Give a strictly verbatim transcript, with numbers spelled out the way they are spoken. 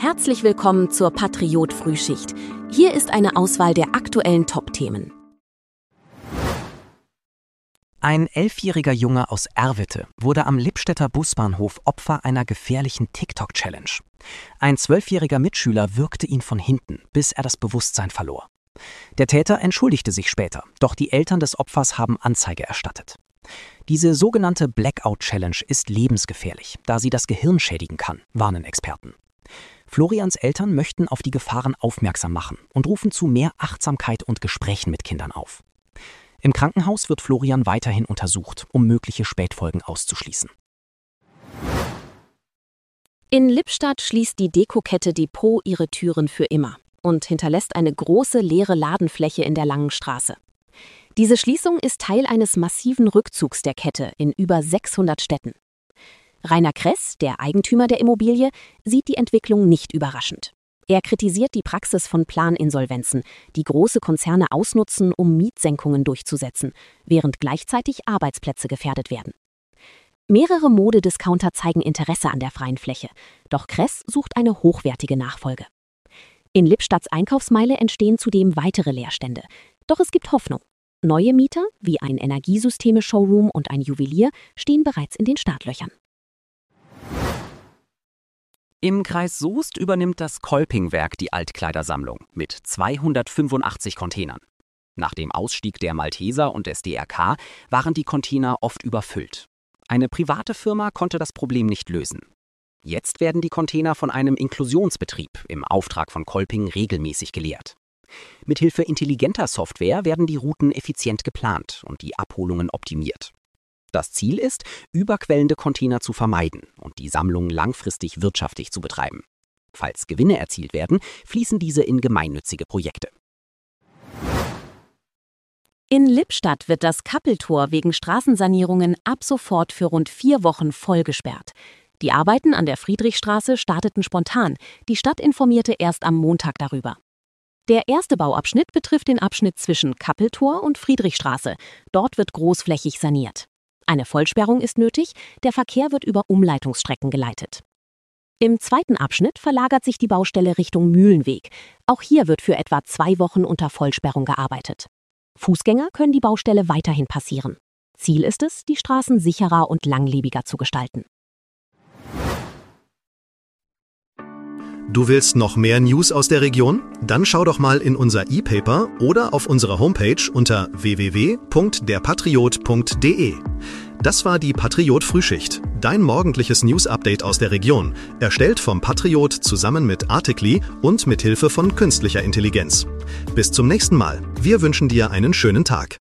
Herzlich willkommen zur Patriot-Frühschicht. Hier ist eine Auswahl der aktuellen Top-Themen. Ein elfjähriger Junge aus Erwitte wurde am Lippstädter Busbahnhof Opfer einer gefährlichen TikTok-Challenge. Ein zwölfjähriger Mitschüler würgte ihn von hinten, bis er das Bewusstsein verlor. Der Täter entschuldigte sich später, doch die Eltern des Opfers haben Anzeige erstattet. Diese sogenannte Blackout-Challenge ist lebensgefährlich, da sie das Gehirn schädigen kann, warnen Experten. Florians Eltern möchten auf die Gefahren aufmerksam machen und rufen zu mehr Achtsamkeit und Gesprächen mit Kindern auf. Im Krankenhaus wird Florian weiterhin untersucht, um mögliche Spätfolgen auszuschließen. In Lippstadt schließt die Dekokette Depot ihre Türen für immer und hinterlässt eine große leere Ladenfläche in der Langen Straße. Diese Schließung ist Teil eines massiven Rückzugs der Kette in über sechshundert Städten. Rainer Kress, der Eigentümer der Immobilie, sieht die Entwicklung nicht überraschend. Er kritisiert die Praxis von Planinsolvenzen, die große Konzerne ausnutzen, um Mietsenkungen durchzusetzen, während gleichzeitig Arbeitsplätze gefährdet werden. Mehrere Modediscounter zeigen Interesse an der freien Fläche, doch Kress sucht eine hochwertige Nachfolge. In Lippstadts Einkaufsmeile entstehen zudem weitere Leerstände. Doch es gibt Hoffnung. Neue Mieter, wie ein Energiesysteme-Showroom und ein Juwelier, stehen bereits in den Startlöchern. Im Kreis Soest übernimmt das Kolpingwerk die Altkleidersammlung mit zweihundertfünfundachtzig Containern. Nach dem Ausstieg der Malteser und des D R K waren die Container oft überfüllt. Eine private Firma konnte das Problem nicht lösen. Jetzt werden die Container von einem Inklusionsbetrieb im Auftrag von Kolping regelmäßig geleert. Mithilfe intelligenter Software werden die Routen effizient geplant und die Abholungen optimiert. Das Ziel ist, überquellende Container zu vermeiden und die Sammlung langfristig wirtschaftlich zu betreiben. Falls Gewinne erzielt werden, fließen diese in gemeinnützige Projekte. In Lippstadt wird das Kappeltor wegen Straßensanierungen ab sofort für rund vier Wochen voll gesperrt. Die Arbeiten an der Friedrichstraße starteten spontan. Die Stadt informierte erst am Montag darüber. Der erste Bauabschnitt betrifft den Abschnitt zwischen Kappeltor und Friedrichstraße. Dort wird großflächig saniert. Eine Vollsperrung ist nötig, der Verkehr wird über Umleitungsstrecken geleitet. Im zweiten Abschnitt verlagert sich die Baustelle Richtung Mühlenweg. Auch hier wird für etwa zwei Wochen unter Vollsperrung gearbeitet. Fußgänger können die Baustelle weiterhin passieren. Ziel ist es, die Straßen sicherer und langlebiger zu gestalten. Du willst noch mehr News aus der Region? Dann schau doch mal in unser E-Paper oder auf unserer Homepage unter w w w punkt der patriot punkt d e. Das war die Patriot-Frühschicht, dein morgendliches News-Update aus der Region, erstellt vom Patriot zusammen mit Artikli und mit Hilfe von künstlicher Intelligenz. Bis zum nächsten Mal. Wir wünschen dir einen schönen Tag.